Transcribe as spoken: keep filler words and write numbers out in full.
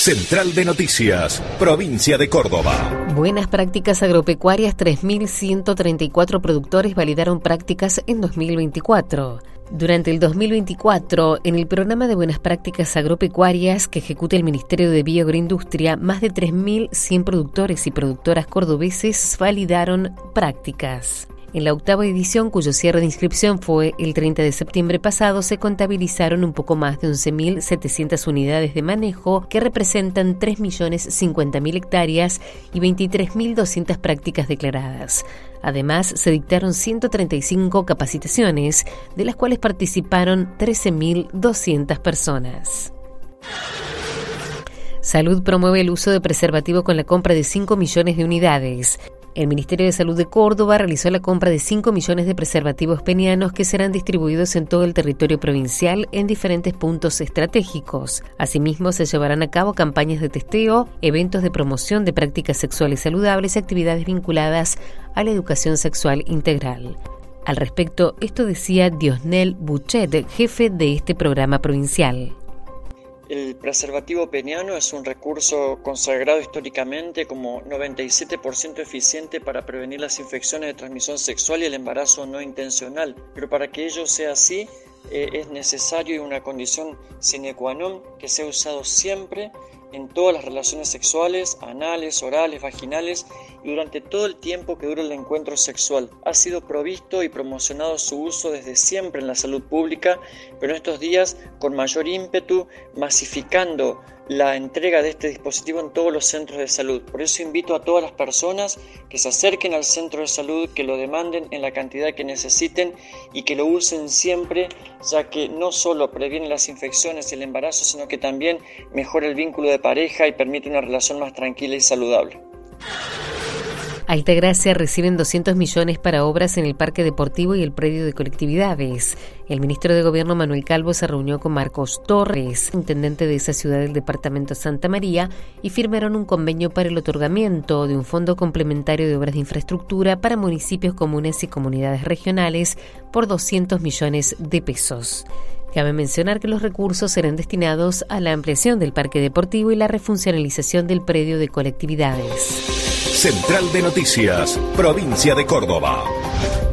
Central de Noticias, Provincia de Córdoba. Buenas prácticas agropecuarias. tres mil ciento treinta y cuatro productores validaron prácticas en dos mil veinticuatro. Durante el dos mil veinticuatro, en el programa de buenas prácticas agropecuarias que ejecuta el Ministerio de Bioagroindustria, más de tres mil cien productores y productoras cordobeses validaron prácticas. En la octava edición, cuyo cierre de inscripción fue el treinta de septiembre pasado, se contabilizaron un poco más de once mil setecientas unidades de manejo que representan tres millones cincuenta mil hectáreas y veintitrés mil doscientas prácticas declaradas. Además, se dictaron ciento treinta y cinco capacitaciones, de las cuales participaron trece mil doscientas personas. Salud promueve el uso de preservativo con la compra de cinco millones de unidades. El Ministerio de Salud de Córdoba realizó la compra de cinco millones de preservativos penianos que serán distribuidos en todo el territorio provincial en diferentes puntos estratégicos. Asimismo, se llevarán a cabo campañas de testeo, eventos de promoción de prácticas sexuales saludables y actividades vinculadas a la educación sexual integral. Al respecto, esto decía Diosnel Buchet, jefe de este programa provincial. El preservativo peniano es un recurso consagrado históricamente como noventa y siete por ciento eficiente para prevenir las infecciones de transmisión sexual y el embarazo no intencional. Pero para que ello sea así, eh, es necesario y una condición sine qua non que sea usado siempre en todas las relaciones sexuales, anales, orales, vaginales y durante todo el tiempo que dura el encuentro sexual. Ha sido provisto y promocionado su uso desde siempre en la salud pública, pero en estos días con mayor ímpetu, masificando la entrega de este dispositivo en todos los centros de salud. Por eso invito a todas las personas que se acerquen al centro de salud, que lo demanden en la cantidad que necesiten y que lo usen siempre, ya que no solo previene las infecciones y el embarazo, sino que también mejora el vínculo de pareja y permite una relación más tranquila y saludable. Altagracia reciben doscientos millones para obras en el Parque Deportivo y el predio de colectividades. El ministro de Gobierno Manuel Calvo se reunió con Marcos Torres, intendente de esa ciudad del departamento Santa María, y firmaron un convenio para el otorgamiento de un fondo complementario de obras de infraestructura para municipios, comunas y comunidades regionales por doscientos millones de pesos. Cabe mencionar que los recursos serán destinados a la ampliación del parque deportivo y la refuncionalización del predio de colectividades. Central de Noticias, Provincia de Córdoba.